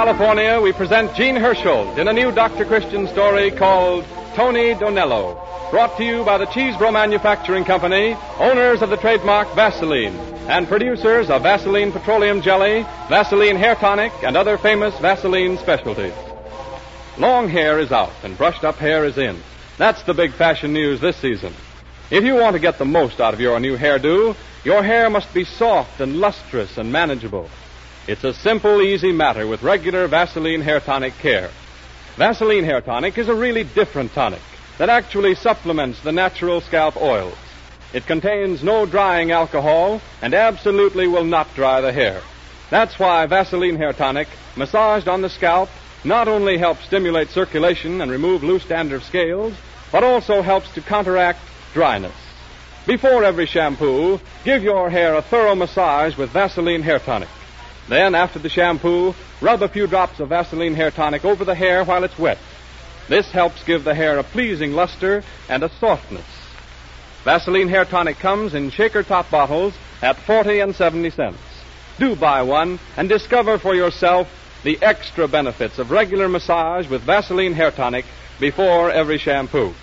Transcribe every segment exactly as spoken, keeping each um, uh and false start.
California, we present Gene Herschel in a new Doctor Christian story called Tony Donello, brought to you by the Cheesebro Manufacturing Company, owners of the trademark Vaseline, and producers of Vaseline Petroleum Jelly, Vaseline Hair Tonic, and other famous Vaseline specialties. Long hair is out and brushed up hair is in. That's the big fashion news this season. If you want to get the most out of your new hairdo, your hair must be soft and lustrous and manageable. It's a simple, easy matter with regular Vaseline Hair Tonic care. Vaseline Hair Tonic is a really different tonic that actually supplements the natural scalp oils. It contains no drying alcohol and absolutely will not dry the hair. That's why Vaseline Hair Tonic, massaged on the scalp, not only helps stimulate circulation and remove loose dandruff scales, but also helps to counteract dryness. Before every shampoo, give your hair a thorough massage with Vaseline Hair Tonic. Then, after the shampoo, rub a few drops of Vaseline Hair Tonic over the hair while it's wet. This helps give the hair a pleasing luster and a softness. Vaseline Hair Tonic comes in shaker top bottles at forty and seventy cents. Do buy one and discover for yourself the extra benefits of regular massage with Vaseline Hair Tonic before every shampoo.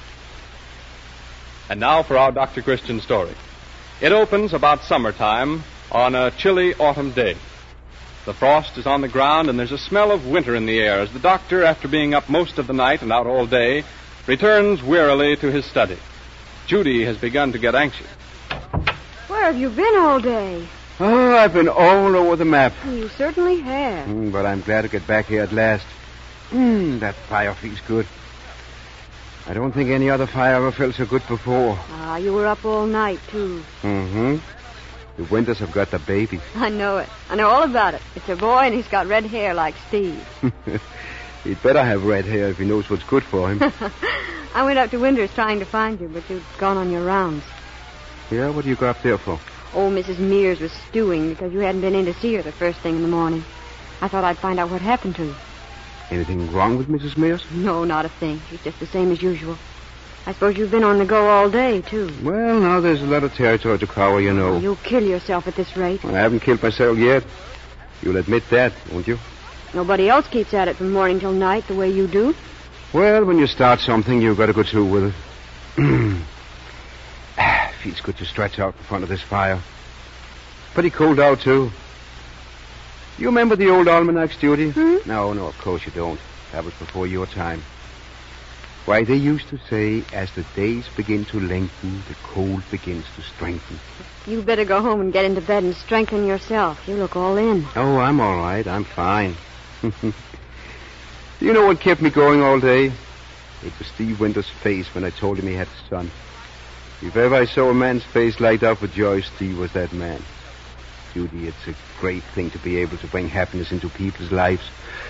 And now for our Doctor Christian story. It opens about summertime on a chilly autumn day. The frost is on the ground and there's a smell of winter in the air as the doctor, after being up most of the night and out all day, returns wearily to his study. Judy has begun to get anxious. Where have you been all day? Oh, I've been all over the map. You certainly have. Mm, but I'm glad to get back here at last. Mm, that fire feels good. I don't think any other fire ever felt so good before. Ah, you were up all night, too. Mm-hmm. The Winters have got the baby. I know it. I know all about it. It's a boy, and he's got red hair like Steve. He'd better have red hair if he knows what's good for him. I went up to Winters trying to find you, but you'd gone on your rounds. Yeah, what do you go up there for? Oh, Missus Mears was stewing because you hadn't been in to see her the first thing in the morning. I thought I'd find out what happened to you. Anything wrong with Missus Mears? No, not a thing. She's just the same as usual. I suppose you've been on the go all day, too. Well, now there's a lot of territory to cover, you know. You'll kill yourself at this rate. Well, I haven't killed myself yet. You'll admit that, won't you? Nobody else keeps at it from morning till night the way you do. Well, when you start something, you've got to go through with it. Feels good to stretch out in front of this fire. Pretty cold out, too. You remember the old almanacs, Judy? Hmm? No, no, of course you don't. That was before your time. Why, they used to say, as the days begin to lengthen, the cold begins to strengthen. You better go home and get into bed and strengthen yourself. You look all in. Oh, I'm all right. I'm fine. Do you know what kept me going all day? It was Steve Winters' face when I told him he had a son. If ever I saw a man's face light up with joy, Steve was that man. Judy, it's a great thing to be able to bring happiness into people's lives.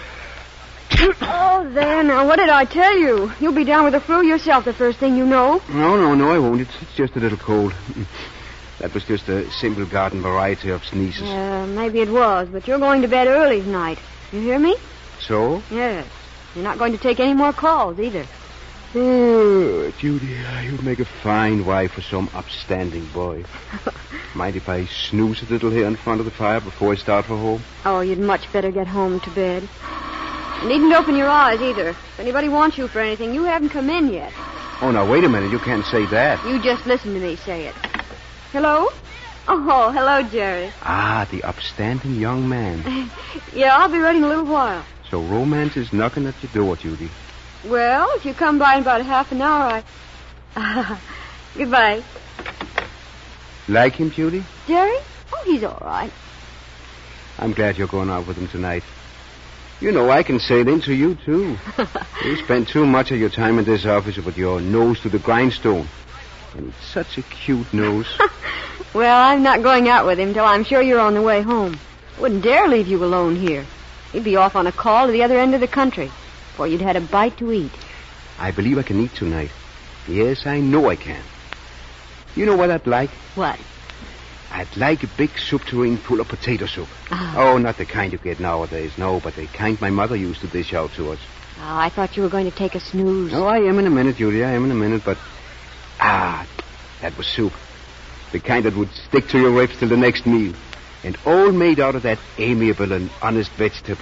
Oh, there now. What did I tell you? You'll be down with the flu yourself the first thing you know. No, no, no, I won't. It's, it's just a little cold. That was just a simple garden variety of sneezes. Uh, maybe it was, but you're going to bed early tonight. You hear me? So? Yes. You're not going to take any more calls either. Oh, Judy, you'd make a fine wife for some upstanding boy. Mind if I snooze a little here in front of the fire before I start for home? Oh, you'd much better get home to bed. You needn't open your eyes either. If anybody wants you for anything, you haven't come in yet. Oh, now, wait a minute. You can't say that. You just listen to me say it. Hello? Oh, hello, Jerry. Ah, the upstanding young man. Yeah, I'll be ready in a little while. So romance is knocking at your door, Judy. Well, if you come by in about half an hour, I... Goodbye. Like him, Judy? Jerry? Oh, he's all right. I'm glad you're going out with him tonight. You know, I can say it into you, too. You spend too much of your time in this office with your nose to the grindstone. And it's such a cute nose. Well, I'm not going out with him till I'm sure you're on the way home. Wouldn't dare leave you alone here. You'd be off on a call to the other end of the country before you'd had a bite to eat. I believe I can eat tonight. Yes, I know I can. You know what I'd like? What? I'd like a big soup tureen full of potato soup. Oh. Oh, not the kind you get nowadays, no, but the kind my mother used to dish out to us. Oh, I thought you were going to take a snooze. Oh, I am in a minute, Judy, I am in a minute, but... Ah, that was soup. The kind that would stick to your ribs till the next meal. And all made out of that amiable and honest vegetable.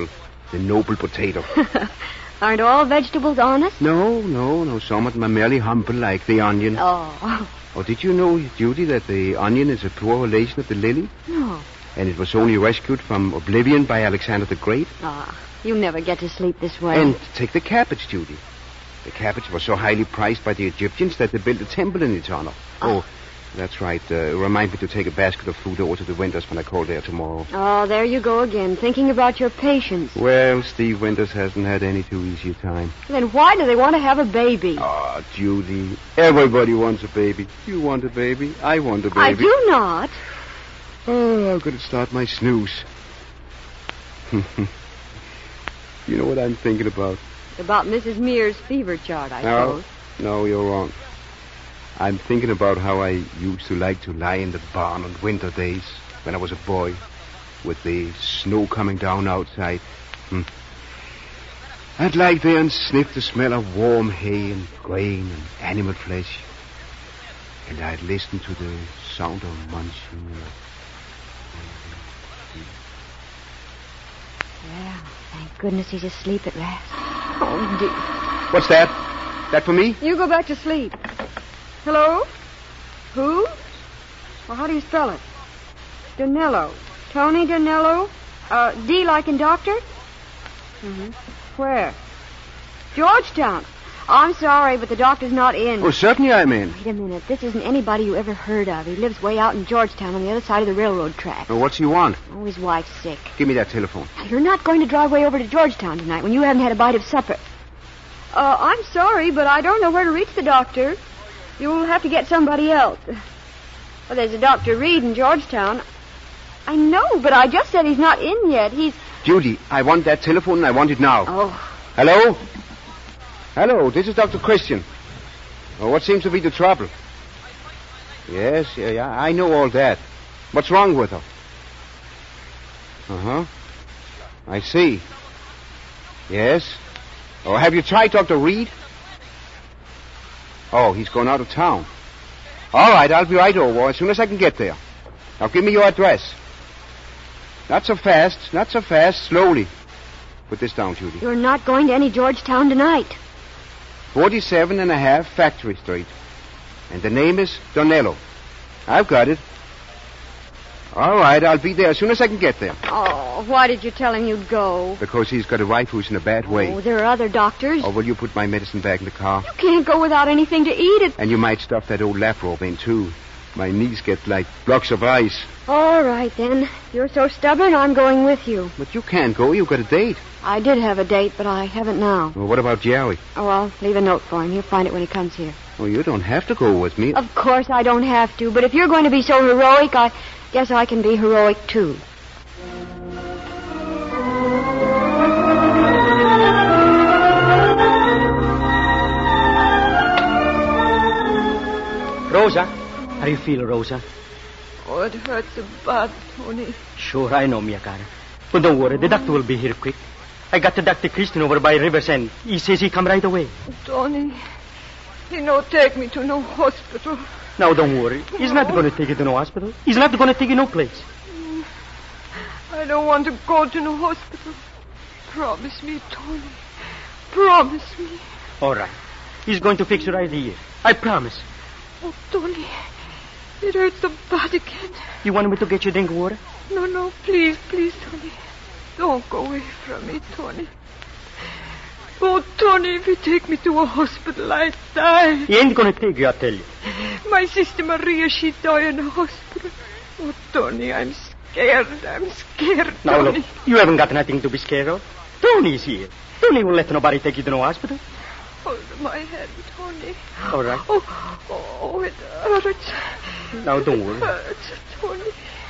The noble potato. Aren't all vegetables honest? No, no, no. Some of them are merely humble, like the onion. Oh. Oh, did you know, Judy, that the onion is a poor relation of the lily? No. And it was only rescued from oblivion by Alexander the Great? Ah, you never get to sleep this way. And take the cabbage, Judy. The cabbage was so highly prized by the Egyptians that they built a temple in its honor. Oh, oh that's right. Uh, remind me to take a basket of food over to the Winters when I call there tomorrow. Oh, there you go again, thinking about your patients. Well, Steve Winters hasn't had any too easy a time. Then why do they want to have a baby? Oh, Judy, everybody wants a baby. You want a baby. I want a baby. I do not. Oh, I'm going to start my snooze. You know what I'm thinking about? About Missus Mears' fever chart, I no, suppose. No, you're wrong. I'm thinking about how I used to like to lie in the barn on winter days when I was a boy, with the snow coming down outside. Hmm. I'd lie there and sniff the smell of warm hay and grain and animal flesh. And I'd listen to the sound of munching. Well, thank goodness he's asleep at last. Oh, dear. What's that? That for me? You go back to sleep. Hello? Who? Well, how do you spell it? Donello. Tony Donello? Uh, D like in doctor? Mm-hmm. Where? Georgetown. I'm sorry, but the doctor's not in. Oh, certainly I'm in. Wait a minute. This isn't anybody you ever heard of. He lives way out in Georgetown on the other side of the railroad track. Well, what's he want? Oh, his wife's sick. Give me that telephone. Now, you're not going to drive way over to Georgetown tonight when you haven't had a bite of supper. Uh, I'm sorry, but I don't know where to reach the doctor. You'll have to get somebody else. Well, there's a Doctor Reed in Georgetown. I know, but I just said he's not in yet. He's... Judy, I want that telephone and I want it now. Oh. Hello? Hello, this is Doctor Christian. Oh, what seems to be the trouble? Yes, yeah, yeah, I know all that. What's wrong with her? Uh-huh. I see. Yes? Oh, have you tried Doctor Reed? Oh, he's gone out of town. All right, I'll be right over as soon as I can get there. Now, give me your address. Not so fast, not so fast, slowly. Put this down, Judy. You're not going to any Georgetown tonight. forty-seven and a half Factory Street. And the name is Donello. I've got it. All right, I'll be there as soon as I can get there. Oh, why did you tell him you'd go? Because he's got a wife who's in a bad way. Oh, there are other doctors. Or will you put my medicine bag in the car? You can't go without anything to eat. It. And you might stuff that old lap robe in, too. My knees get like blocks of ice. All right, then. If you're so stubborn, I'm going with you. But you can't go. You've got a date. I did have a date, but I haven't now. Well, what about Jerry? Oh, I'll leave a note for him. He'll find it when he comes here. Well, you don't have to go with me. Of course I don't have to, but if you're going to be so heroic, I guess I can be heroic, too. Rosa, how do you feel, Rosa? Oh, it hurts so bad, Tony. Sure, I know, Mia Cara. But don't worry, the doctor will be here quick. I got the Doctor Christian over by River's End. He says he come right away. Tony, he no take me to no hospital. Now, don't worry. He's No. not going to take you to no hospital. He's not going to take you no place. I don't want to go to no hospital. Promise me, Tony. Promise me. All right. He's going to fix you right here. I promise. Oh, Tony, it hurts so bad again. You want me to get you a drink of water? No, no, please, please, Tony. Don't go away from me, Tony. Oh, Tony, if you take me to a hospital, I die. He ain't going to take you, I tell you. My sister Maria, she died in a hospital. Oh, Tony, I'm scared. I'm scared, Now, Tony. look, you haven't got nothing to be scared of. Tony's here. Tony won't let nobody take you to no hospital. Hold my head, Tony. All right. Oh, oh, it hurts. Now, don't worry. It hurts, Tony.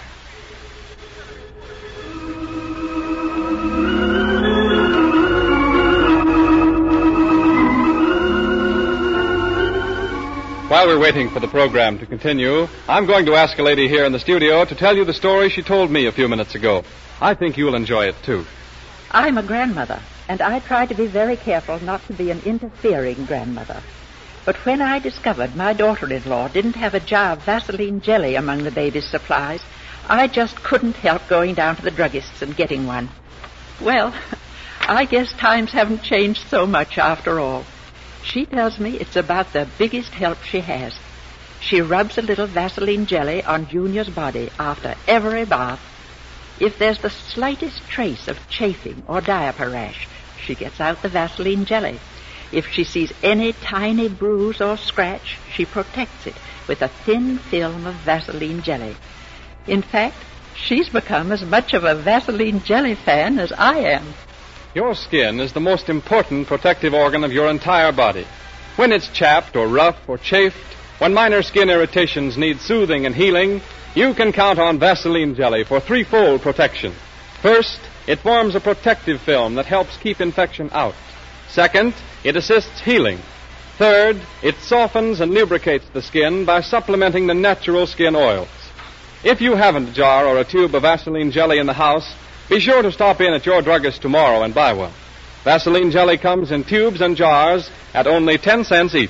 While we're waiting for the program to continue, I'm going to ask a lady here in the studio to tell you the story she told me a few minutes ago. I think you'll enjoy it, too. I'm a grandmother, and I try to be very careful not to be an interfering grandmother. But when I discovered my daughter-in-law didn't have a jar of Vaseline jelly among the baby's supplies, I just couldn't help going down to the druggist's and getting one. Well, I guess times haven't changed so much after all. She tells me it's about the biggest help she has. She rubs a little Vaseline jelly on Junior's body after every bath. If there's the slightest trace of chafing or diaper rash, she gets out the Vaseline jelly. If she sees any tiny bruise or scratch, she protects it with a thin film of Vaseline jelly. In fact, she's become as much of a Vaseline jelly fan as I am. Your skin is the most important protective organ of your entire body. When it's chapped or rough or chafed, when minor skin irritations need soothing and healing, you can count on Vaseline jelly for threefold protection. First, it forms a protective film that helps keep infection out. Second, it assists healing. Third, it softens and lubricates the skin by supplementing the natural skin oils. If you haven't a jar or a tube of Vaseline jelly in the house, be sure to stop in at your druggist tomorrow and buy one. Vaseline jelly comes in tubes and jars at only ten cents each.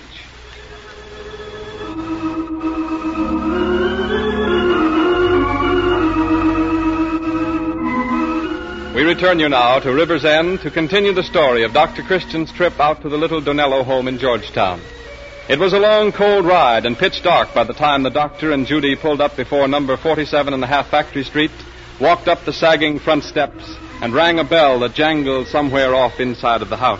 We return you now to River's End to continue the story of Doctor Christian's trip out to the little Donello home in Georgetown. It was a long, cold ride and pitch dark by the time the doctor and Judy pulled up before number forty-seven and a half Factory Street, walked up the sagging front steps, and rang a bell that jangled somewhere off inside of the house.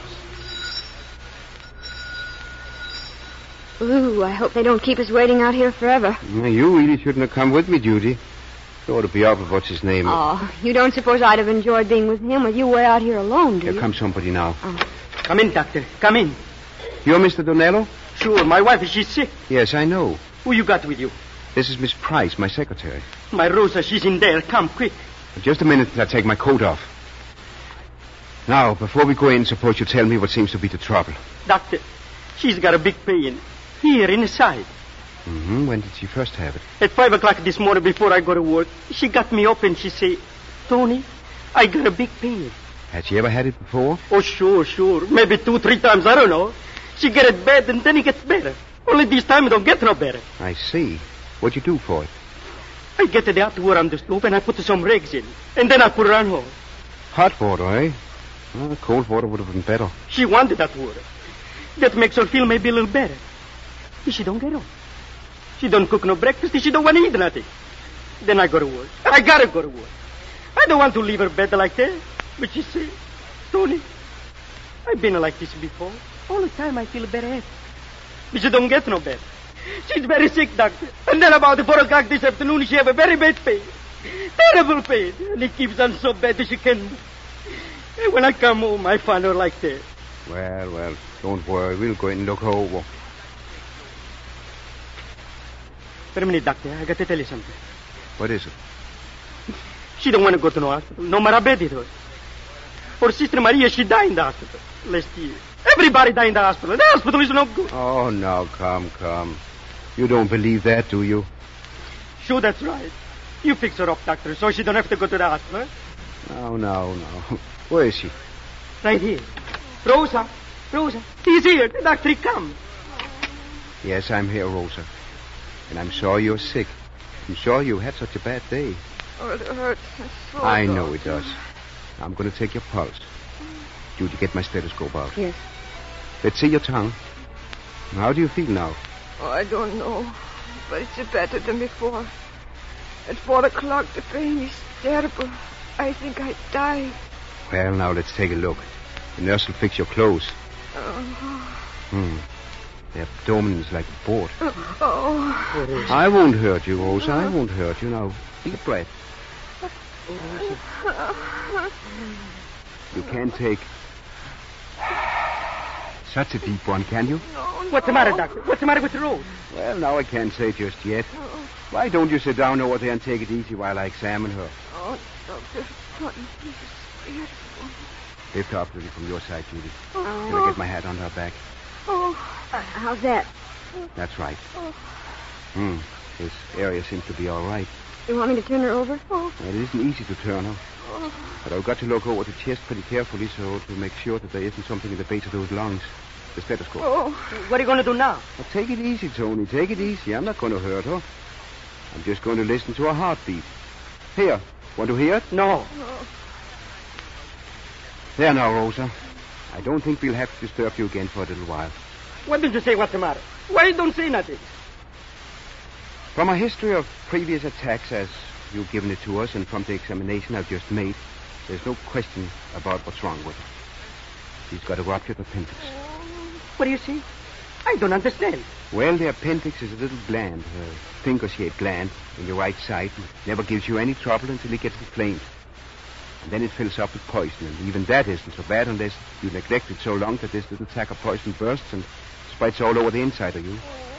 Ooh, I hope they don't keep us waiting out here forever. Well, you really shouldn't have come with me, Judy. You ought to be out with what's his name. Oh, you don't suppose I'd have enjoyed being with him with you way out here alone, do Here you? comes somebody now. Oh. Come in, Doctor. Come in. You're Mister Donello? Sure, my wife, she's sick. Yes, I know. Who you got with you? This is Miss Price, my secretary. My Rosa, she's in there. Come, quick. Just a minute till I take my coat off. Now, before we go in, suppose you tell me what seems to be the trouble. Doctor, she's got a big pain. Here, inside. Mm-hmm. When did she first have it? At five o'clock this morning before I go to work, she got me up and she say, Tony, I got a big pain. Had she ever had it before? Oh, sure, sure. Maybe two, three times, I don't know. She get it bad and then it gets better. Only this time it don't get no better. I see. What'd you do for it? I get the hot water on the stove and I put some rags in. And then I put it on home. Hot water, eh? Well, cold water would have been better. She wanted that water. That makes her feel maybe a little better. But she don't get up. She don't cook no breakfast. She don't want to eat nothing. Then I go to work. I gotta go to work. I don't want to leave her bed like that. But she say, Tony, I've been like this before. All the time I feel better at. But she don't get no better. She's very sick, doctor. And then about four o'clock this afternoon, she have a very bad pain. Terrible pain. And it keeps on so bad that she can't move. And when I come home, I find her like that. Well, well, don't worry. We'll go in and look her over. Wait a minute, doctor. I got to tell you something. What is it? She don't want to go to no hospital, no matter how bad it was. Her sister Maria, she died in the hospital last year. Everybody died in the hospital. The hospital is no good. Oh, now, come, come. You don't believe that, do you? Sure, that's right. You fix her up, doctor, so she don't have to go to the hospital. No, no, no. Where is she? Right here. Rosa, Rosa, he's here. The doctor, he come. Yes, I'm here, Rosa. And I'm sorry you're sick. I'm sorry you had such a bad day. Oh, it hurts. So I know bad. it does. I'm going to take your pulse. Judy, get my stethoscope out. Yes. Let's see your tongue. How do you feel now? Oh, I don't know. But it's better than before. At four o'clock, the pain is terrible. I think I'd die. Well, now let's take a look. The nurse will fix your clothes. Oh. Hmm. The abdomen is like a board. Oh. I won't hurt you, Rosa. I won't hurt you. Now, deep breath. You can't take such a deep one, can you? No, What's the matter, doctor? What's the matter with the road? Well, now I can't say just yet. Why don't you sit down over there and take it easy while I examine her? Oh, Doctor Cotton, this is fearful. Lift her up a little from your side, Judy. Oh. Till I get my hat on her back. Oh. Uh, how's that? That's right. Oh. Hmm. This area seems to be all right. You want me to turn her over? Oh. Well, it isn't easy to turn her. Oh. But I've got to look over the chest pretty carefully so to make sure that there isn't something in the base of those lungs. The stethoscope. Oh. What are you going to do now? Now, take it easy, Tony. Take it easy. I'm not going to hurt her. I'm just going to listen to her heartbeat. Here. Want to hear it? No. There now, Rosa. I don't think we'll have to disturb you again for a little while. Why don't you say what's the matter? Why don't say nothing? From a history of previous attacks as you've given it to us and from the examination I've just made, there's no question about what's wrong with her. She's got a ruptured appendix. What do you see? I don't understand. Well, the appendix is a little gland, a finger-shaped gland in your right side. It never gives you any trouble until it gets inflamed. And then it fills up with poison, and even that isn't so bad unless you neglect it so long that this little sack of poison bursts and spreads all over the inside of you.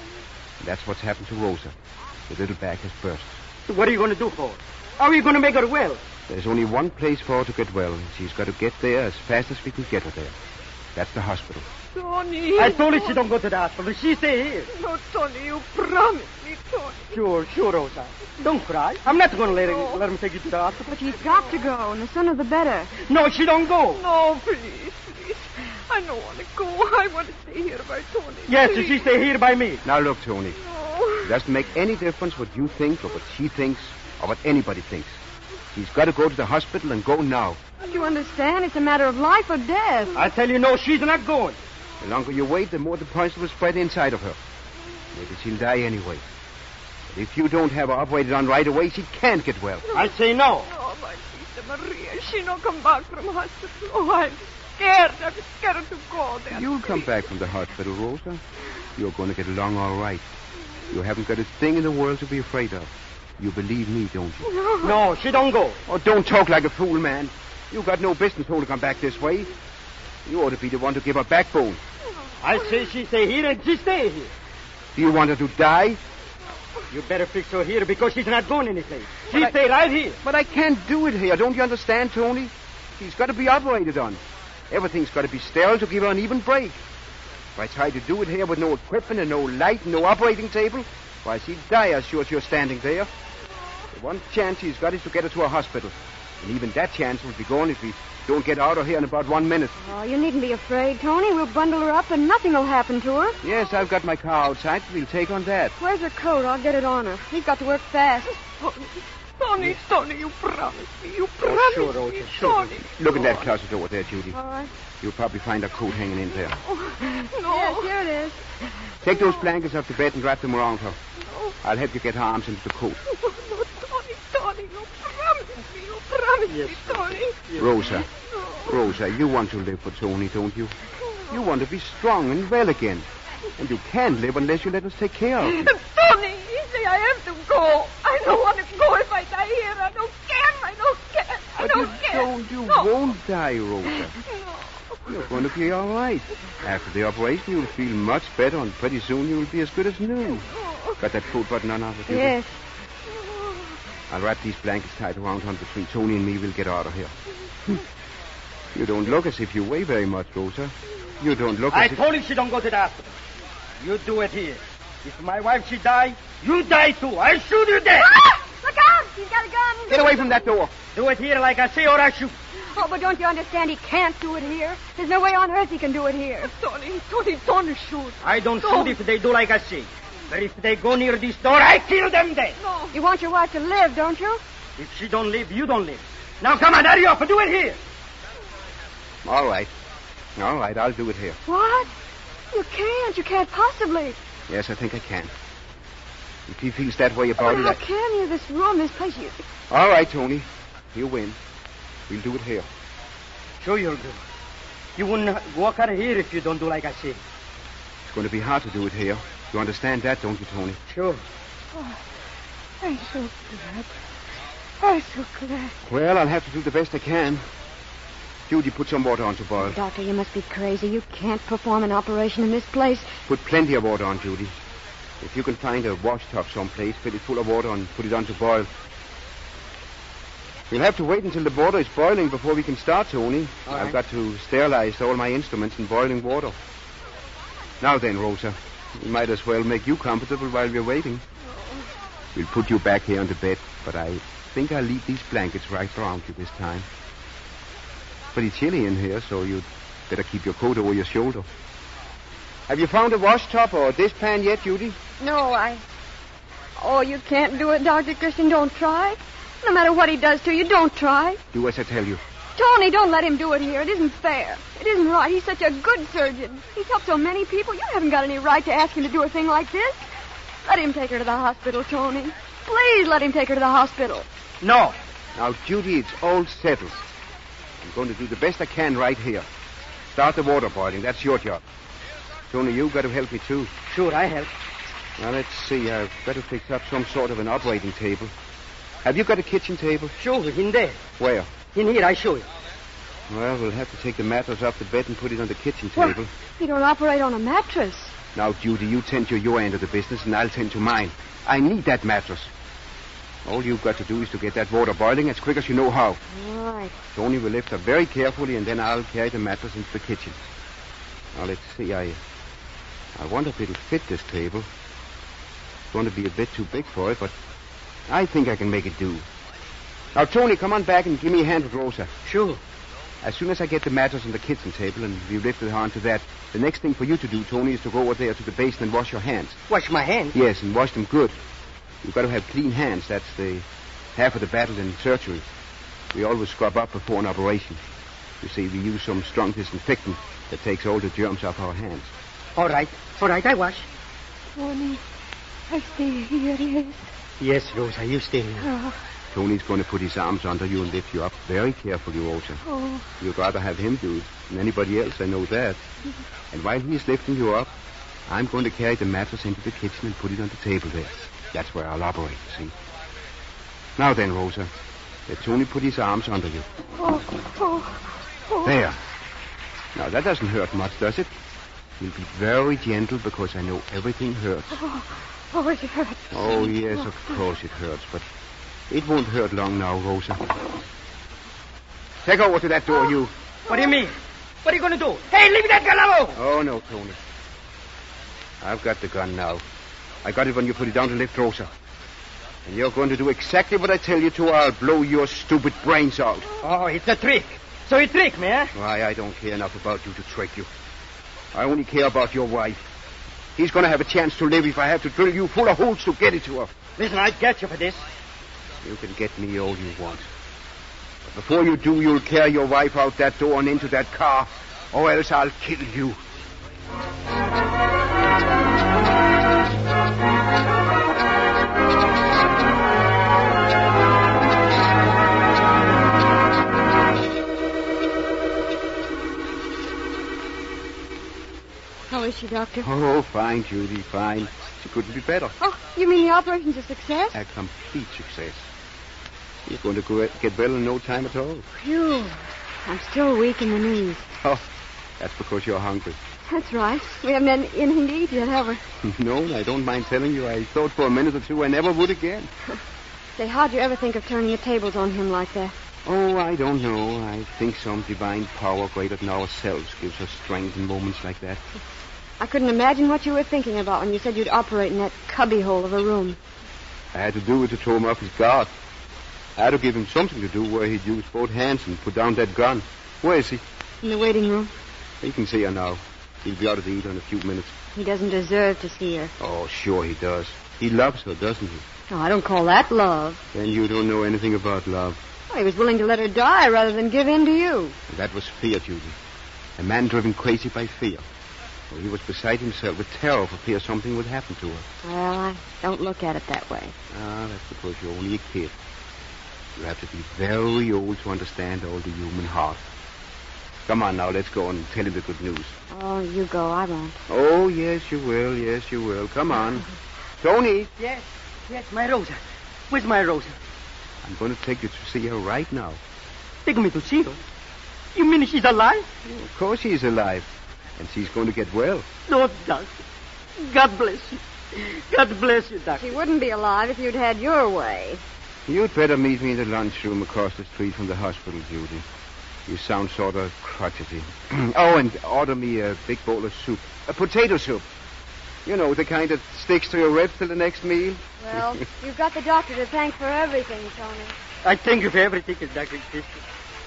And that's what's happened to Rosa. The little bag has burst. So what are you going to do for her? How are you going to make her well? There's only one place for her to get well, and she's got to get there as fast as we can get her there. That's the hospital. Tony. I told her she don't go to the hospital. She stay here. No, Tony, you promised me, Tony. Sure, sure, Rosa. Don't cry. I'm not going to let, her, let him take you to the hospital. But you've got to go, and the sooner the better. No, she don't go. No, please, please. I don't want to go. I want to stay here by Tony. Yes, please. she stay here by me. Now look, Tony. No. It doesn't make any difference what you think or what she thinks or what anybody thinks. She's got to go to the hospital and go now. Don't you understand? It's a matter of life or death. I tell you, no, she's not going. The longer you wait, the more the poison will spread inside of her. Maybe she'll die anyway. But if you don't have her operated on right away, she can't get well. I say no. Oh, my sister Maria, she not come back from hospital. Oh, I'm scared. I'm scared to go there. You'll come back from the hospital, Rosa. You're going to get along all right. You haven't got a thing in the world to be afraid of. You believe me, don't you? No. No, she don't go. Oh, don't talk like a fool, man. You've got no business holding her back this way. You ought to be the one to give her backbone. I say she stay here and she stay here. Do you want her to die? You better fix her here because she's not going anyplace. She But I- stay right here. But I can't do it here. Don't you understand, Tony? She's got to be operated on. Everything's got to be sterile to give her an even break. If I try to do it here with no equipment and no light and no operating table, why, she'd die as sure as you're standing there. The one chance she's got is to get her to a hospital. And even that chance will be gone if we don't get out of here in about one minute. Oh, you needn't be afraid, Tony. We'll bundle her up and nothing will happen to her. Yes, I've got my car outside. We'll take on that. Where's her coat? I'll get it on her. He's got to work fast. Tony, Tony, Tony, you promised me. You promised sure, me, Rosa, sure. Tony. Look in that closet over there, Judy. All right. You'll probably find her coat hanging in there. Oh, no. Yes, here it is. Take those blankets off the bed and wrap them around her. No. I'll help you get her arms into the coat. No, no, Tony, Tony, you promised me. You promised Yes. me, Tony. Rosa, No. Rosa, you want to live for Tony, don't you? You want to be strong and well again. And you can't live unless you let us take care of you. Tony, you say I have to go. I don't want to go if I die here. I don't care. I don't care. I But don't you care. don't, you no. won't die, Rosa. No. You're going to be all right. After the operation, you'll feel much better, and pretty soon you'll be as good as new. Got that coat button on, Arthur? Yes. I'll wrap these blankets tight around her between Tony and me. We'll get out of here. You don't look as if you weigh very much, Rosa. You don't look I as if... told him she don't go to the hospital. You do it here. If my wife, she die, you die too. I'll shoot you dead. Ah! Look out! He's got a gun. Get away from that door. Do it here like I say or I shoot. Oh, but don't you understand? He can't do it here. There's no way on earth he can do it here. Tony, Tony, don't shoot. I don't No. shoot if they do like I say. But if they go near this door, I kill them dead. No. You want your wife to live, don't you? If she don't live, you don't live. Now come on, hurry up and do it here. All right. All right, I'll do it here. What? You can't. You can't possibly. Yes, I think I can. If he feels that way Oh, about it, how I... can you? This room, this place, you... All right, Tony. You win. We'll do it here. Sure you'll do. You wouldn't walk out of here if you don't do like I say. It's going to be hard to do it here. You understand that, don't you, Tony? Sure. I'm so glad. I'm so glad. Well, I'll have to do the best I can. Judy, put some water on to boil. Doctor, you must be crazy. You can't perform an operation in this place. Put plenty of water on, Judy. If you can find a wash tub someplace, fill it full of water and put it on to boil. We'll have to wait until the water is boiling before we can start, Tony. All I've right. got to sterilize all my instruments in boiling water. Now then, Rosa, we might as well make you comfortable while we're waiting. We'll put you back here on the bed, but I think I'll leave these blankets right around you this time. It's pretty chilly in here, so you'd better keep your coat over your shoulder. Have you found a wash tub or a dishpan yet, Judy? No, I... Oh, you can't do it, Doctor Christian. Don't try. No matter what he does to you, don't try. Do as I tell you. Tony, don't let him do it here. It isn't fair. It isn't right. He's such a good surgeon. He's helped so many people. You haven't got any right to ask him to do a thing like this. Let him take her to the hospital, Tony. Please let him take her to the hospital. No. Now, Judy, it's all settled. I'm going to do the best I can right here. Start the water boiling. That's your job. Tony, you've got to help me, too. Sure, I help. Now, let's see. I've got to fix up some sort of an operating table. Have you got a kitchen table? Sure, in there. Where? In here, I show you. Well, we'll have to take the mattress off the bed and put it on the kitchen Well, table. you don't operate on a mattress. Now, Judy, you tend to your end of the business, and I'll tend to mine. I need that mattress. All you've got to do is to get that water boiling as quick as you know how. All right. Tony will lift her very carefully, and then I'll carry the mattress into the kitchen. Now, let's see. I I wonder if it'll fit this table. It's going to be a bit too big for it, but I think I can make it do. Now, Tony, come on back and give me a hand with Rosa. Sure. As soon as I get the mattress on the kitchen table and we've lifted her onto that, the next thing for you to do, Tony, is to go over there to the basin and wash your hands. Wash my hands? Yes, and wash them good. You've got to have clean hands. That's the half of the battle in surgery. We always scrub up before an operation. You see, we use some strong disinfectant that takes all the germs off our hands. All right. All right, I wash. Tony, I stay here, yes. Yes, Rosa, you stay here. Oh, Tony's going to put his arms under you and lift you up very carefully, Rosa. oh. You'd rather have him do it than anybody else, I know that. And while he's lifting you up, I'm going to carry the mattress into the kitchen and put it on the table there. That's where I'll operate, see? Now then, Rosa, let Tony put his arms under you. Oh, oh, oh. There. Now, that doesn't hurt much, does it? You'll be very gentle because I know everything hurts. Oh, oh, it hurts. Oh, yes, of course it hurts, but it won't hurt long now, Rosa. Take over to that door, you. What do you mean? What are you going to do? Hey, leave that gun alone! Oh, no, Tony. I've got the gun now. I got it when you put it down to lift Rosa. And you're going to do exactly what I tell you to, or I'll blow your stupid brains out. Oh, it's a trick. So you trick me, eh? Why, I don't care enough about you to trick you. I only care about your wife. He's going to have a chance to live if I have to drill you full of holes to get it to her. Listen, I get you for this. You can get me all you want. But before you do, you'll carry your wife out that door and into that car, or else I'll kill you. How is she, Doctor? Oh, fine, Judy, fine. She couldn't be better. Oh, you mean the operation's a success? A complete success. She's going to go, get well in no time at all. Phew. I'm still weak in the knees. Oh, that's because you're hungry. That's right. We haven't had anything to eat yet, have we? No, and I don't mind telling you, I thought for a minute or two I never would again. Say, how'd you ever think of turning the tables on him like that? Oh, I don't know. I think some divine power greater than ourselves gives us strength in moments like that. I couldn't imagine what you were thinking about when you said you'd operate in that cubbyhole of a room. I had to do it to throw him off his guard. I had to give him something to do where he'd use both hands and put down that gun. Where is he? In the waiting room. You can see her now. He'll be out of the eat in a few minutes. He doesn't deserve to see her. Oh, sure he does. He loves her, doesn't he? No, I don't call that love. Then you don't know anything about love. Well, he was willing to let her die rather than give in to you. That was fear, Judy. A man driven crazy by fear. Well, he was beside himself with terror for fear something would happen to her. Well, I don't look at it that way. Ah, that's because you're only a kid. You have to be very old to understand all the human heart. Come on now, let's go and tell him the good news. Oh, you go. I won't. Oh, yes, you will. Yes, you will. Come on. Tony. Yes, yes, my Rosa. Where's my Rosa? I'm going to take you to see her right now. Take me to see her? You mean she's alive? Of course she's alive. And she's going to get well. No, Doctor. God bless you. God bless you, Doctor. She wouldn't be alive if you'd had your way. You'd better meet me in the lunchroom across the street from the hospital, Judy. You sound sort of crotchety. Oh, and order me a big bowl of soup. A potato soup. You know, the kind that sticks to your ribs till the next meal. Well, you've got the doctor to thank for everything, Tony. I thank you for everything, Doctor Christian.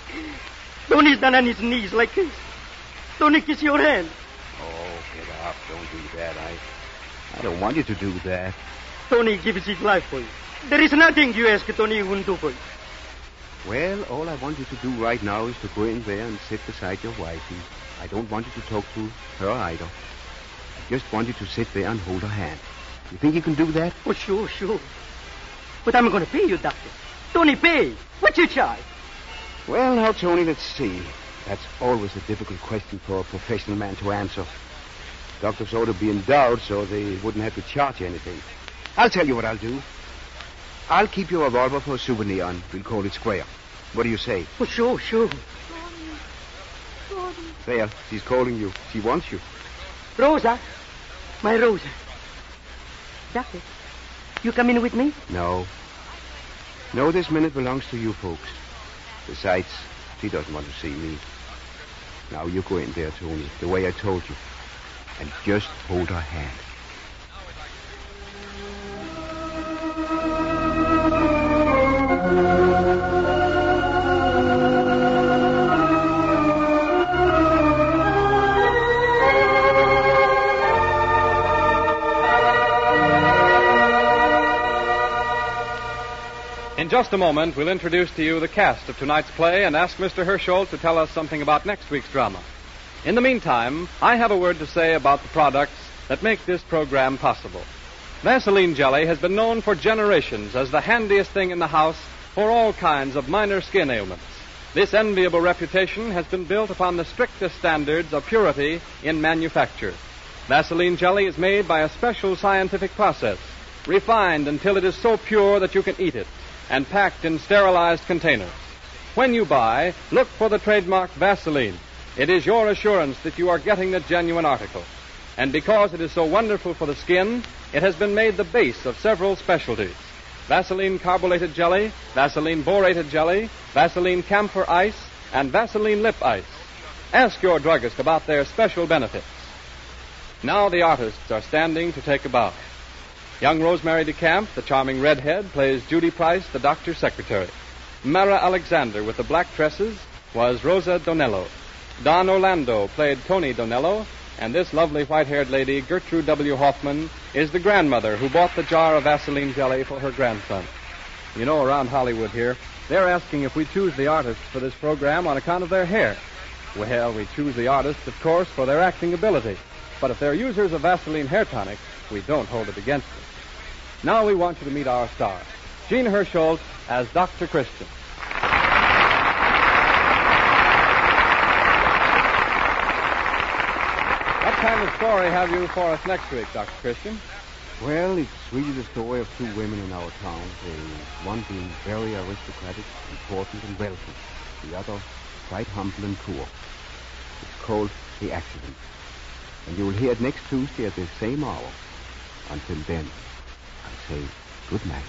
Tony's down on his knees like this. Tony, kiss your hand. Oh, get up. Don't do that. I, I don't want you to do that. Tony gives his life for you. There is nothing you ask Tony wouldn't do for you. Well, all I want you to do right now is to go in there and sit beside your wifey. I don't want you to talk to her either. I just want you to sit there and hold her hand. You think you can do that? Oh, sure, sure. But I'm going to pay you, Doctor. Tony, pay. What's your charge? Well, now, Tony, let's see. That's always a difficult question for a professional man to answer. Doctors ought to be endowed so they wouldn't have to charge you anything. I'll tell you what I'll do. I'll keep your revolver for a souvenir, and we'll call it square. What do you say? Oh, sure, sure. There, she's calling you. She wants you. Rosa. My Rosa. Doctor, you come in with me? No. No, this minute belongs to you folks. Besides, she doesn't want to see me. Now, you go in there, Tony, the way I told you. And just hold her hand. In just a moment, we'll introduce to you the cast of tonight's play and ask Mister Hirschholt to tell us something about next week's drama. In the meantime, I have a word to say about the products that make this program possible. Vaseline Jelly has been known for generations as the handiest thing in the house for all kinds of minor skin ailments. This enviable reputation has been built upon the strictest standards of purity in manufacture. Vaseline Jelly is made by a special scientific process, refined until it is so pure that you can eat it, and packed in sterilized containers. When you buy, look for the trademark Vaseline. It is your assurance that you are getting the genuine article. And because it is so wonderful for the skin, it has been made the base of several specialties. Vaseline Carbolated Jelly, Vaseline Borated Jelly, Vaseline Camphor Ice, and Vaseline Lip Ice. Ask your druggist about their special benefits. Now the artists are standing to take a bow. Young Rosemary DeCamp, the charming redhead, plays Judy Price, the doctor's secretary. Mara Alexander, with the black tresses, was Rosa Donello. Don Orlando played Tony Donello, and this lovely white-haired lady, Gertrude W. Hoffman, is the grandmother who bought the jar of Vaseline jelly for her grandson. You know, around Hollywood here, they're asking if we choose the artists for this program on account of their hair. Well, we choose the artists, of course, for their acting ability. But if they're users of Vaseline hair tonic, we don't hold it against them. Now we want you to meet our star, Gene Hirschholt as Doctor Christian. What kind of story have you for us next week, Doctor Christian? Well, it's really the story of two women in our town. The one being very aristocratic, important, and wealthy. The other quite humble and poor. It's called The Accident. And you will hear it next Tuesday at the same hour. Until then, I say good night.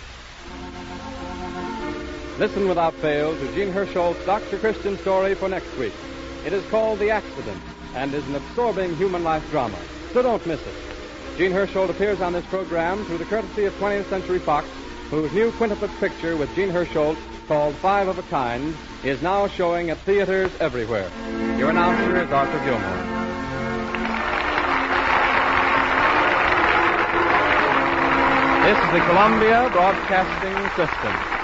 Listen without fail to Gene Hirschholt's Doctor Christian story for next week. It is called The Accident and is an absorbing human life drama, so don't miss it. Gene Hirschholt appears on this program through the courtesy of twentieth Century Fox, whose new quintuplet picture with Gene Hirschholt, called Five of a Kind, is now showing at theaters everywhere. Your announcer is Arthur Gilmore. This is the Columbia Broadcasting System.